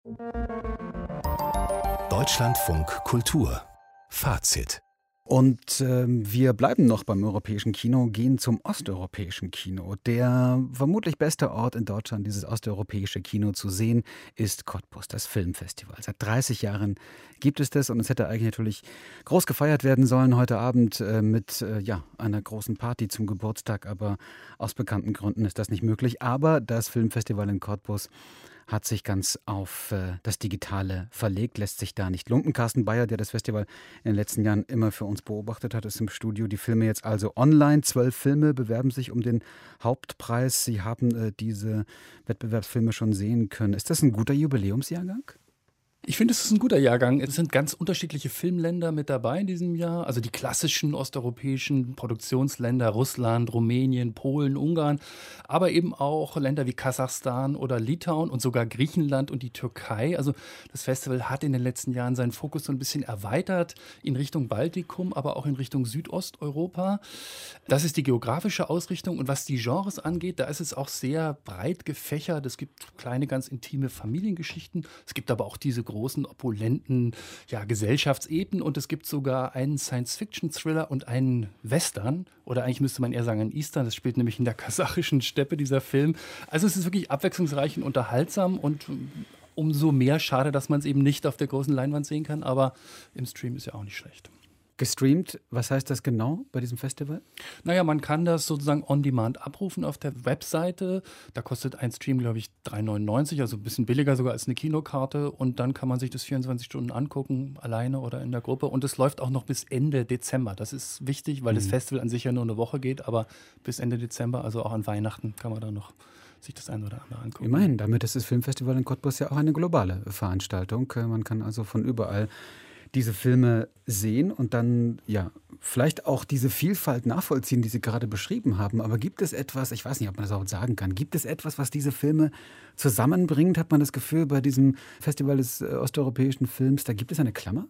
Deutschlandfunk Kultur Fazit. Und wir bleiben noch beim europäischen Kino, gehen zum osteuropäischen Kino. Der vermutlich beste Ort in Deutschland, dieses osteuropäische Kino zu sehen, ist Cottbus, das Filmfestival. Seit 30 Jahren gibt es das und es hätte eigentlich natürlich groß gefeiert werden sollen heute Abend mit einer großen Party zum Geburtstag, aber aus bekannten Gründen ist das nicht möglich. Aber das Filmfestival in Cottbus hat sich ganz auf das Digitale verlegt, lässt sich da nicht lumpen. Carsten Bayer, der das Festival in den letzten Jahren immer für uns beobachtet hat, ist im Studio. Die Filme jetzt also online. 12 Filme bewerben sich um den Hauptpreis. Sie haben diese Wettbewerbsfilme schon sehen können. Ist das ein guter Jubiläumsjahrgang? Ich finde, es ist ein guter Jahrgang. Es sind ganz unterschiedliche Filmländer mit dabei in diesem Jahr. Also die klassischen osteuropäischen Produktionsländer, Russland, Rumänien, Polen, Ungarn, aber eben auch Länder wie Kasachstan oder Litauen und sogar Griechenland und die Türkei. Also das Festival hat in den letzten Jahren seinen Fokus so ein bisschen erweitert in Richtung Baltikum, aber auch in Richtung Südosteuropa. Das ist die geografische Ausrichtung. Und was die Genres angeht, da ist es auch sehr breit gefächert. Es gibt kleine, ganz intime Familiengeschichten. Es gibt aber auch diese großen, opulenten Gesellschaftsepen und es gibt sogar einen Science-Fiction-Thriller und einen Western oder eigentlich müsste man eher sagen einen Eastern, das spielt nämlich in der kasachischen Steppe, dieser Film. Also es ist wirklich abwechslungsreich und unterhaltsam und umso mehr schade, dass man es eben nicht auf der großen Leinwand sehen kann, aber im Stream ist ja auch nicht schlecht. Gestreamt, was heißt das genau bei diesem Festival? Naja, man kann das sozusagen on demand abrufen auf der Webseite. Da kostet ein Stream, glaube ich, 3,99, also ein bisschen billiger sogar als eine Kinokarte. Und dann kann man sich das 24 Stunden angucken, alleine oder in der Gruppe. Und es läuft auch noch bis Ende Dezember. Das ist wichtig, weil das Festival an sich ja nur eine Woche geht. Aber bis Ende Dezember, also auch an Weihnachten, kann man da noch sich das eine oder andere angucken. Immerhin, damit ist das Filmfestival in Cottbus ja auch eine globale Veranstaltung. Man kann also von überall diese Filme sehen und dann vielleicht auch diese Vielfalt nachvollziehen, die Sie gerade beschrieben haben. Aber gibt es etwas, ich weiß nicht, ob man das auch sagen kann, gibt es etwas, was diese Filme zusammenbringt? Hat man das Gefühl, bei diesem Festival des osteuropäischen Films, da gibt es eine Klammer?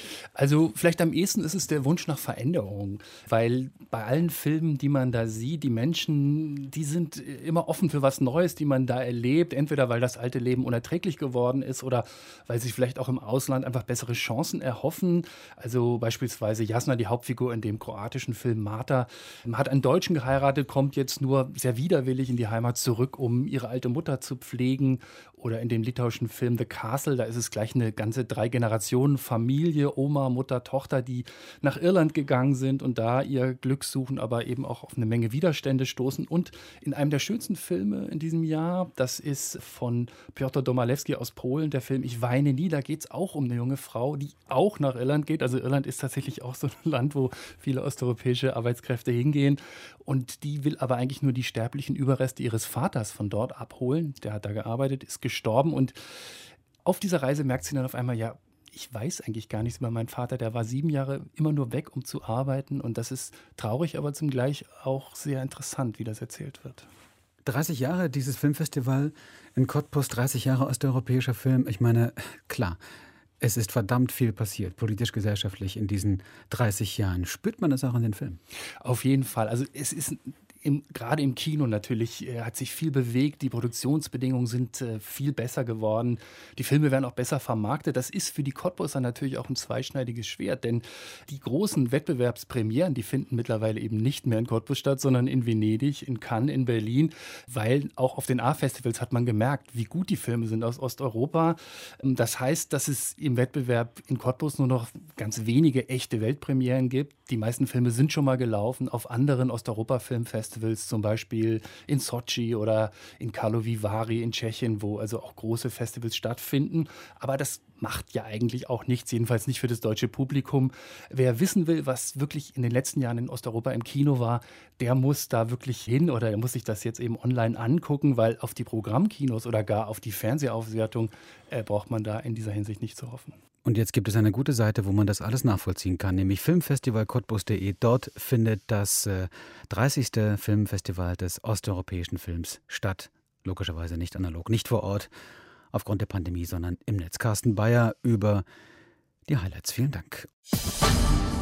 Also vielleicht am ehesten ist es der Wunsch nach Veränderung, weil bei allen Filmen, die man da sieht, die Menschen, die sind immer offen für was Neues, die man da erlebt, entweder weil das alte Leben unerträglich geworden ist oder weil sie vielleicht auch im Ausland einfach bessere Chancen erhoffen. Also beispielsweise Jasna, die Hauptfigur in dem kroatischen Film Marta, hat einen Deutschen geheiratet, kommt jetzt nur sehr widerwillig in die Heimat zurück, um ihre alte Mutter zu pflegen. Oder in dem litauischen Film The Castle, da ist es gleich eine ganze 3-Generationen-Familie, Oma, Mutter, Tochter, die nach Irland gegangen sind und da ihr Glück suchen, aber eben auch auf eine Menge Widerstände stoßen. Und in einem der schönsten Filme in diesem Jahr, das ist von Piotr Domalewski aus Polen, der Film Ich weine nie, da geht es auch um eine junge Frau, die auch nach Irland geht. Also Irland ist tatsächlich auch so ein Land, wo viele osteuropäische Arbeitskräfte hingehen. Und die will aber eigentlich nur die sterblichen Überreste ihres Vaters von dort abholen. Der hat da gearbeitet, ist gestorben und auf dieser Reise merkt sie dann auf einmal, ich weiß eigentlich gar nichts über meinen Vater, der war 7 Jahre immer nur weg, um zu arbeiten und das ist traurig, aber zugleich auch sehr interessant, wie das erzählt wird. 30 Jahre dieses Filmfestival in Cottbus, 30 Jahre osteuropäischer Film, ich meine, klar, es ist verdammt viel passiert, politisch, gesellschaftlich in diesen 30 Jahren. Spürt man das auch in den Filmen? Auf jeden Fall, also es ist gerade im Kino natürlich hat sich viel bewegt, die Produktionsbedingungen sind viel besser geworden, die Filme werden auch besser vermarktet. Das ist für die Cottbuser natürlich auch ein zweischneidiges Schwert, denn die großen Wettbewerbspremieren, die finden mittlerweile eben nicht mehr in Cottbus statt, sondern in Venedig, in Cannes, in Berlin, weil auch auf den A-Festivals hat man gemerkt, wie gut die Filme sind aus Osteuropa. Das heißt, dass es im Wettbewerb in Cottbus nur noch ganz wenige echte Weltpremieren gibt. Die meisten Filme sind schon mal gelaufen auf anderen Osteuropa-Filmfestivals, zum Beispiel in Sochi oder in Karlovy Vary in Tschechien, wo also auch große Festivals stattfinden. Aber das macht ja eigentlich auch nichts, jedenfalls nicht für das deutsche Publikum. Wer wissen will, was wirklich in den letzten Jahren in Osteuropa im Kino war, der muss da wirklich hin oder der muss sich das jetzt eben online angucken, weil auf die Programmkinos oder gar auf die Fernsehaufwertung braucht man da in dieser Hinsicht nicht zu hoffen. Und jetzt gibt es eine gute Seite, wo man das alles nachvollziehen kann, nämlich filmfestivalcottbus.de. Dort findet das 30. Filmfestival des osteuropäischen Films statt. Logischerweise nicht analog, nicht vor Ort, aufgrund der Pandemie, sondern im Netz. Carsten Bayer über die Highlights. Vielen Dank.